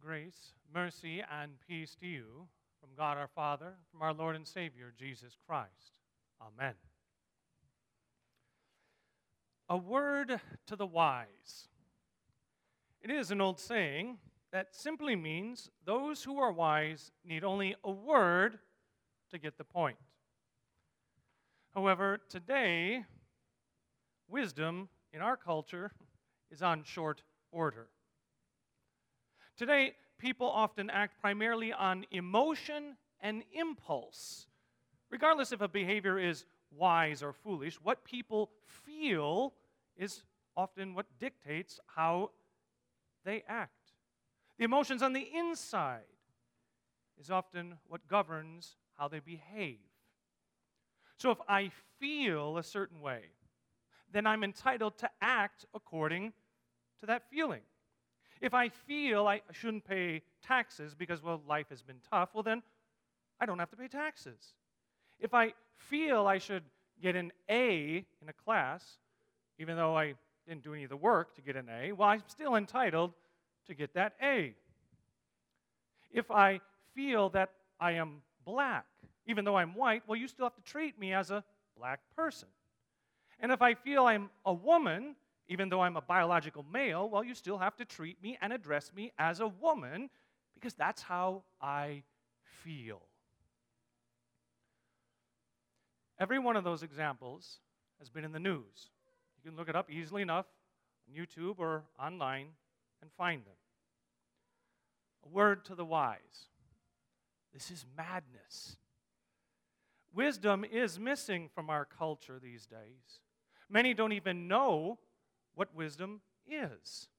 Grace, mercy, and peace to you from God our Father, from our Lord and Savior, Jesus Christ. Amen. A word to the wise. It is an old saying that simply means those who are wise need only a word to get the point. However, today, wisdom in our culture is on short order. Today, people often act primarily on emotion and impulse. Regardless if a behavior is wise or foolish, what people feel is often what dictates how they act. The emotions on the inside is often what governs how they behave. So if I feel a certain way, then I'm entitled to act according to that feeling. If I feel I shouldn't pay taxes because, life has been tough, then I don't have to pay taxes. If I feel I should get an A in a class, even though I didn't do any of the work to get an A, I'm still entitled to get that A. If I feel that I am black, even though I'm white, you still have to treat me as a black person. And if I feel I'm a woman, even though I'm a biological male, you still have to treat me and address me as a woman because that's how I feel. Every one of those examples has been in the news. You can look it up easily enough on YouTube or online and find them. A word to the wise. This is madness. Wisdom is missing from our culture these days. Many don't even know what wisdom is.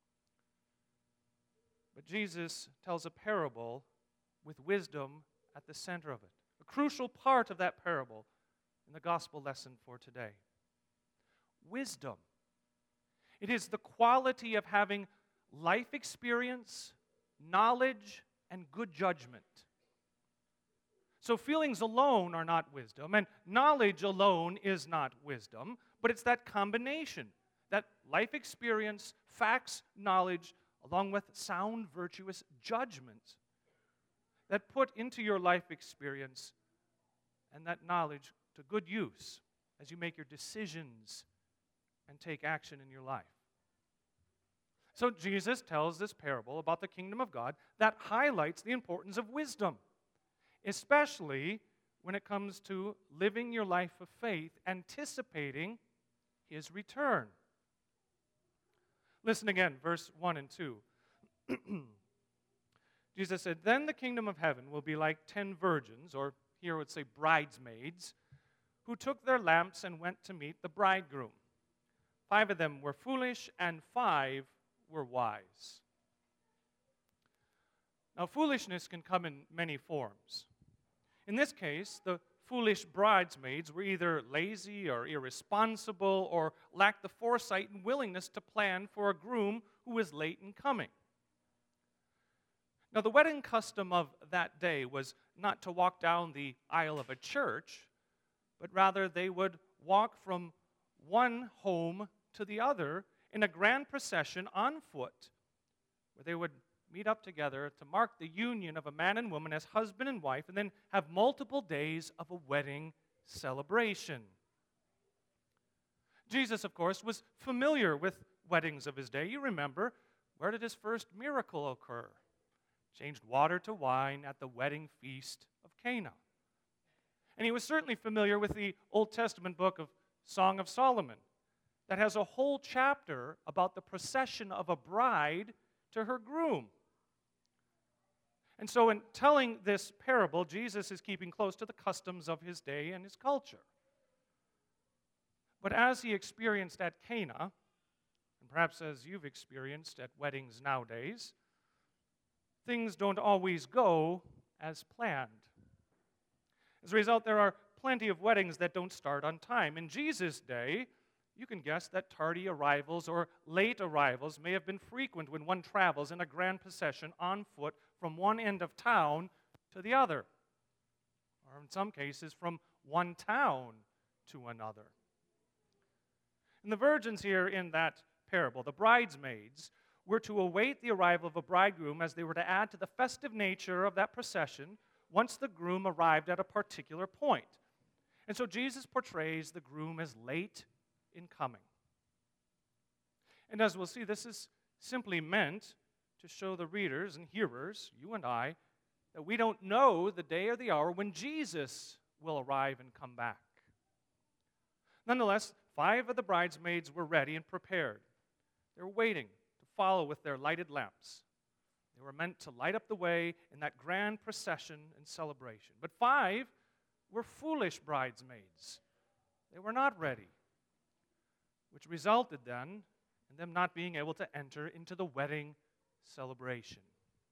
But Jesus tells a parable with wisdom at the center of it. A crucial part of that parable in the gospel lesson for today. Wisdom. It is the quality of having life experience, knowledge, and good judgment. So feelings alone are not wisdom, and knowledge alone is not wisdom, but it's that combination. That life experience, facts, knowledge, along with sound, virtuous judgment that put into your life experience and that knowledge to good use as you make your decisions and take action in your life. So Jesus tells this parable about the kingdom of God that highlights the importance of wisdom, especially when it comes to living your life of faith, anticipating His return. Listen again, verse 1 and 2. Jesus said, "Then the kingdom of heaven will be like 10 virgins," or here it would say bridesmaids, "who took their lamps and went to meet the bridegroom. 5 of them were foolish, and 5 were wise." Now, foolishness can come in many forms. In this case, the foolish bridesmaids were either lazy or irresponsible or lacked the foresight and willingness to plan for a groom who was late in coming. Now, the wedding custom of that day was not to walk down the aisle of a church, but rather they would walk from one home to the other in a grand procession on foot, where they would meet up together to mark the union of a man and woman as husband and wife, and then have multiple days of a wedding celebration. Jesus, of course, was familiar with weddings of his day. You remember, where did his first miracle occur? Changed water to wine at the wedding feast of Cana. And he was certainly familiar with the Old Testament book of Song of Solomon that has a whole chapter about the procession of a bride to her groom. And so in telling this parable, Jesus is keeping close to the customs of his day and his culture. But as he experienced at Cana, and perhaps as you've experienced at weddings nowadays, things don't always go as planned. As a result, there are plenty of weddings that don't start on time. In Jesus' day, you can guess that tardy arrivals or late arrivals may have been frequent when one travels in a grand procession on foot from one end of town to the other, or in some cases from one town to another. And the virgins here in that parable, the bridesmaids, were to await the arrival of a bridegroom as they were to add to the festive nature of that procession once the groom arrived at a particular point. And so Jesus portrays the groom as late in coming. And as we'll see, this is simply meant to show the readers and hearers, you and I, that we don't know the day or the hour when Jesus will arrive and come back. Nonetheless, 5 of the bridesmaids were ready and prepared. They were waiting to follow with their lighted lamps. They were meant to light up the way in that grand procession and celebration. But 5 were foolish bridesmaids. They were not ready, which resulted then in them not being able to enter into the wedding celebration.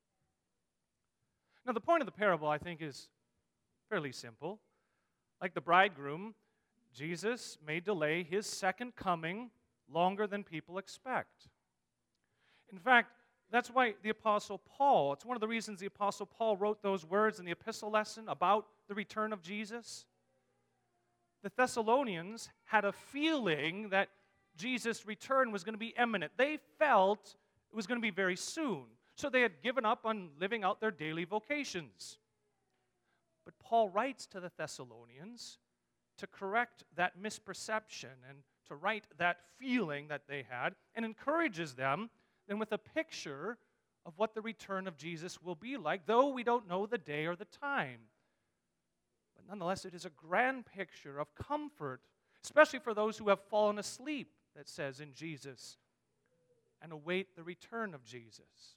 Now, the point of the parable, I think, is fairly simple. Like the bridegroom, Jesus may delay his second coming longer than people expect. In fact, that's why the Apostle Paul, it's one of the reasons the Apostle Paul wrote those words in the epistle lesson about the return of Jesus. The Thessalonians had a feeling that Jesus' return was going to be imminent. They felt it was going to be very soon. So they had given up on living out their daily vocations. But Paul writes to the Thessalonians to correct that misperception and to right that feeling that they had, and encourages them then with a picture of what the return of Jesus will be like, though we don't know the day or the time. But nonetheless, it is a grand picture of comfort, especially for those who have fallen asleep, that says in Jesus, and await the return of Jesus.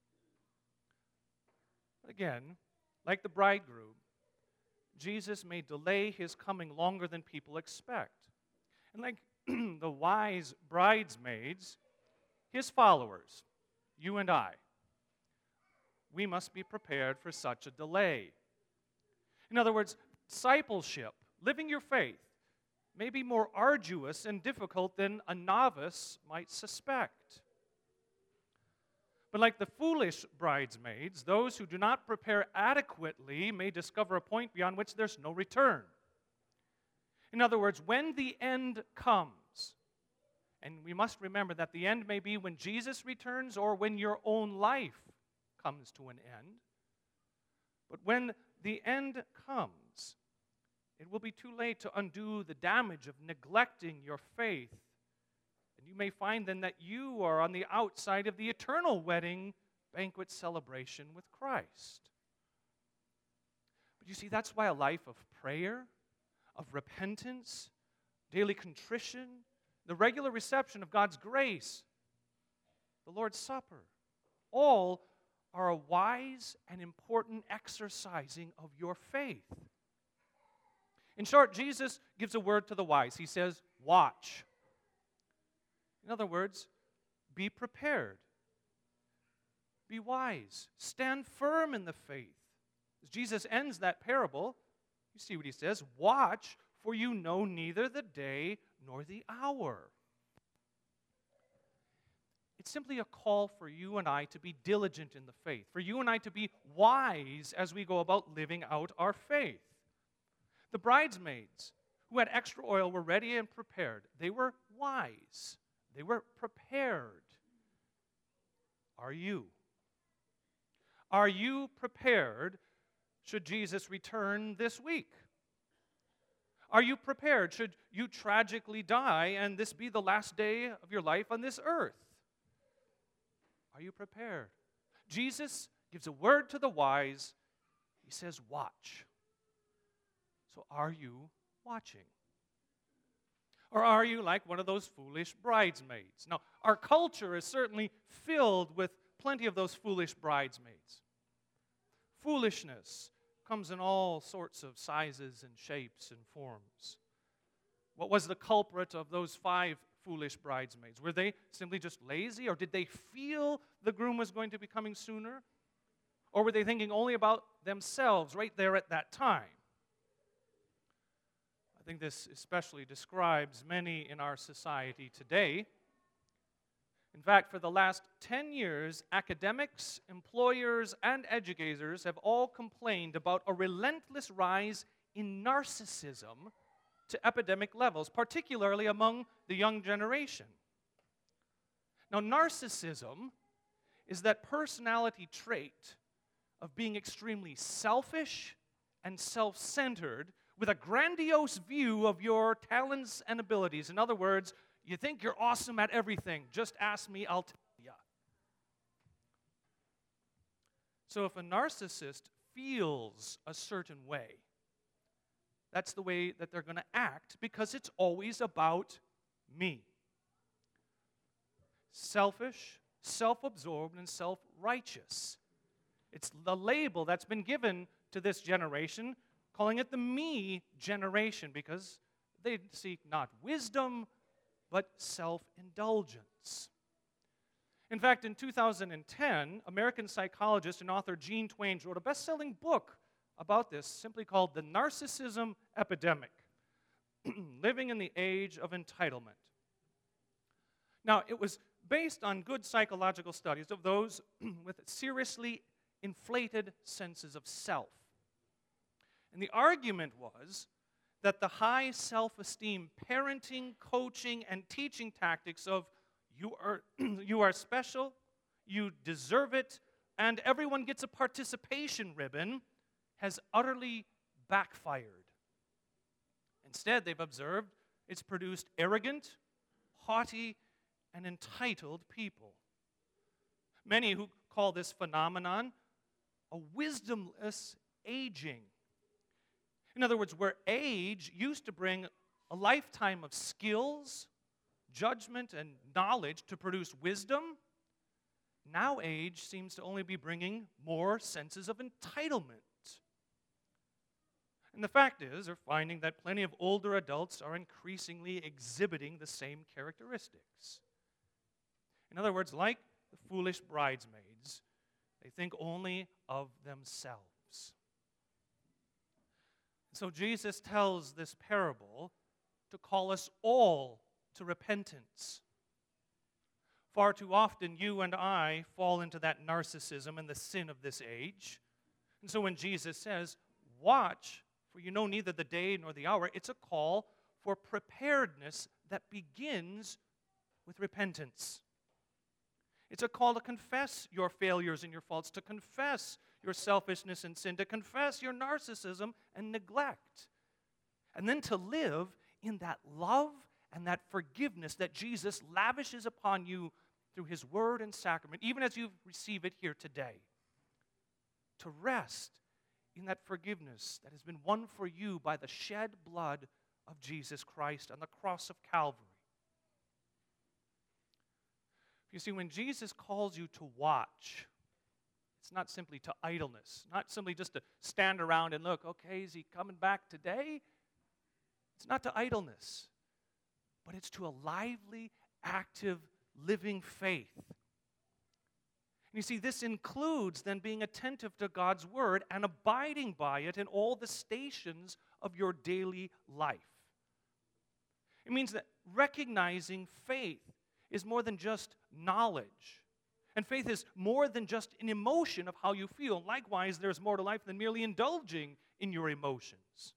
But again, like the bridegroom, Jesus may delay his coming longer than people expect. And like the wise bridesmaids, his followers, you and I, we must be prepared for such a delay. In other words, discipleship, living your faith, may be more arduous and difficult than a novice might suspect. But like the foolish bridesmaids, those who do not prepare adequately may discover a point beyond which there's no return. In other words, when the end comes, and we must remember that the end may be when Jesus returns or when your own life comes to an end. But when the end comes, it will be too late to undo the damage of neglecting your faith. And you may find then that you are on the outside of the eternal wedding banquet celebration with Christ. But you see, that's why a life of prayer, of repentance, daily contrition, the regular reception of God's grace, the Lord's Supper, all are a wise and important exercising of your faith. In short, Jesus gives a word to the wise. He says, watch. In other words, be prepared. Be wise. Stand firm in the faith. As Jesus ends that parable, you see what he says, watch, for you know neither the day nor the hour. It's simply a call for you and I to be diligent in the faith, for you and I to be wise as we go about living out our faith. The bridesmaids who had extra oil were ready and prepared. They were wise. They were prepared. Are you? Are you prepared should Jesus return this week? Are you prepared should you tragically die and this be the last day of your life on this earth? Are you prepared? Jesus gives a word to the wise. He says, watch. So are you watching? Or are you like one of those foolish bridesmaids? Now, our culture is certainly filled with plenty of those foolish bridesmaids. Foolishness comes in all sorts of sizes and shapes and forms. What was the culprit of those 5 foolish bridesmaids? Were they simply just lazy, or did they feel the groom was going to be coming sooner? Or were they thinking only about themselves right there at that time? I think this especially describes many in our society today. In fact, for the last 10 years, academics, employers, and educators have all complained about a relentless rise in narcissism to epidemic levels, particularly among the young generation. Now, narcissism is that personality trait of being extremely selfish and self-centered with a grandiose view of your talents and abilities. In other words, you think you're awesome at everything. Just ask me, I'll tell you. So if a narcissist feels a certain way, that's the way that they're going to act because it's always about me. Selfish, self-absorbed, and self-righteous. It's the label that's been given to this generation, calling it the me generation because they seek not wisdom, but self-indulgence. In fact, in 2010, American psychologist and author Gene Twenge wrote a best-selling book about this, simply called The Narcissism Epidemic, Living in the Age of Entitlement. Now, it was based on good psychological studies of those with seriously inflated senses of self. And the argument was that the high self-esteem parenting, coaching, and teaching tactics of you are special, you deserve it, and everyone gets a participation ribbon has utterly backfired. Instead, they've observed it's produced arrogant, haughty, and entitled people. Many who call this phenomenon a wisdomless aging. In other words, where age used to bring a lifetime of skills, judgment, and knowledge to produce wisdom, now age seems to only be bringing more senses of entitlement. And the fact is, they're finding that plenty of older adults are increasingly exhibiting the same characteristics. In other words, like the foolish bridesmaids, they think only of themselves. So Jesus tells this parable to call us all to repentance. Far too often, you and I fall into that narcissism and the sin of this age. And so when Jesus says, watch, for you know neither the day nor the hour, it's a call for preparedness that begins with repentance. It's a call to confess your failures and your faults, to confess your selfishness and sin, to confess your narcissism and neglect, and then to live in that love and that forgiveness that Jesus lavishes upon you through His Word and sacrament, even as you receive it here today. To rest in that forgiveness that has been won for you by the shed blood of Jesus Christ on the cross of Calvary. You see, when Jesus calls you to watch, it's not simply to idleness, not simply just to stand around and look, okay, is He coming back today? It's not to idleness, but it's to a lively, active, living faith. And you see, this includes then being attentive to God's Word and abiding by it in all the stations of your daily life. It means that recognizing faith is more than just knowledge. And faith is more than just an emotion of how you feel. Likewise, there's more to life than merely indulging in your emotions.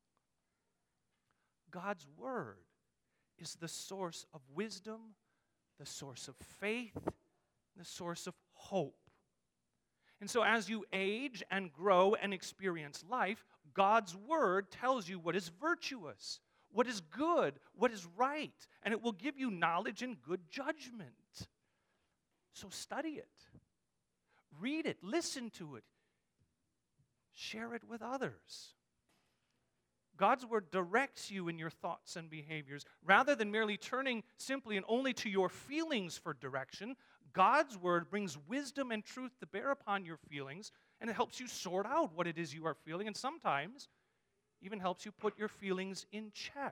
God's Word is the source of wisdom, the source of faith, the source of hope. And so as you age and grow and experience life, God's Word tells you what is virtuous, what is good, what is right, and it will give you knowledge and good judgment. So study it, read it, listen to it, share it with others. God's Word directs you in your thoughts and behaviors. Rather than merely turning simply and only to your feelings for direction, God's Word brings wisdom and truth to bear upon your feelings, and it helps you sort out what it is you are feeling, and sometimes even helps you put your feelings in check.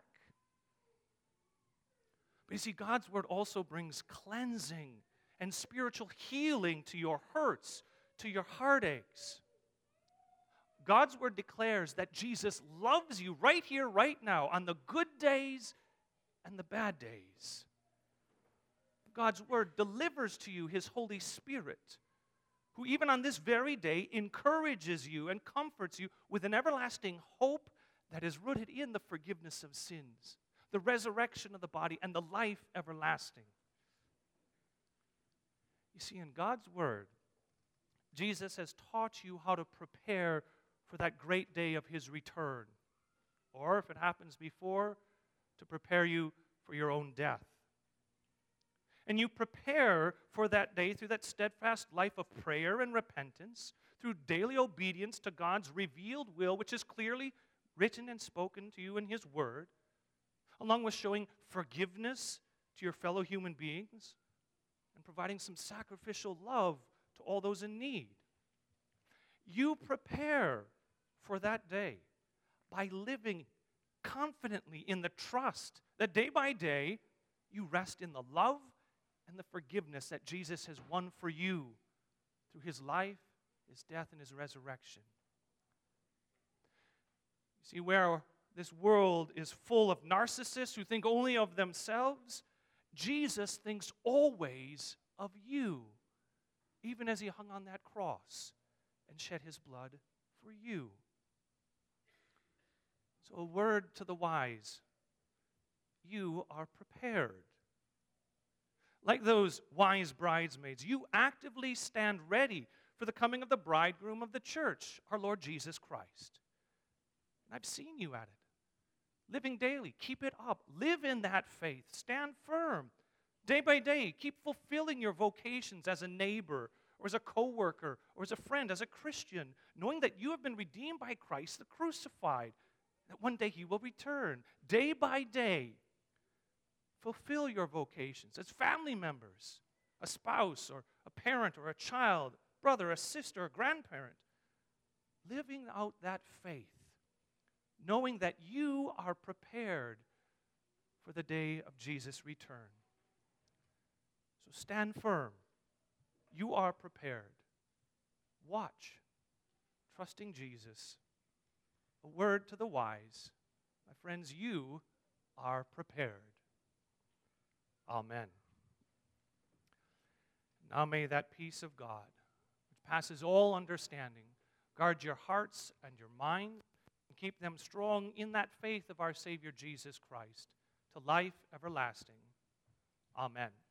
But you see, God's Word also brings cleansing and spiritual healing to your hurts, to your heartaches. God's Word declares that Jesus loves you right here, right now, on the good days and the bad days. God's Word delivers to you His Holy Spirit, who even on this very day encourages you and comforts you with an everlasting hope that is rooted in the forgiveness of sins, the resurrection of the body, and the life everlasting. You see, in God's Word, Jesus has taught you how to prepare for that great day of His return. Or, if it happens before, to prepare you for your own death. And you prepare for that day through that steadfast life of prayer and repentance, through daily obedience to God's revealed will, which is clearly written and spoken to you in His Word, along with showing forgiveness to your fellow human beings and providing some sacrificial love to all those in need. You prepare for that day by living confidently in the trust that day by day you rest in the love and the forgiveness that Jesus has won for you through His life, His death, and His resurrection. You see, where this world is full of narcissists who think only of themselves, Jesus thinks always of you, even as He hung on that cross and shed His blood for you. So a word to the wise: you are prepared. Like those wise bridesmaids, you actively stand ready for the coming of the bridegroom of the church, our Lord Jesus Christ. And I've seen you at it. Living daily, keep it up. Live in that faith. Stand firm. Day by day, keep fulfilling your vocations as a neighbor, or as a co-worker, or as a friend, as a Christian, knowing that you have been redeemed by Christ the crucified, that one day He will return. Day by day, fulfill your vocations as family members, a spouse, or a parent, or a child, brother, a sister, a grandparent. Living out that faith, knowing that you are prepared for the day of Jesus' return. So stand firm. You are prepared. Watch, trusting Jesus. A word to the wise: my friends, you are prepared. Amen. Now may that peace of God, which passes all understanding, guard your hearts and your minds, and keep them strong in that faith of our Savior Jesus Christ to life everlasting. Amen.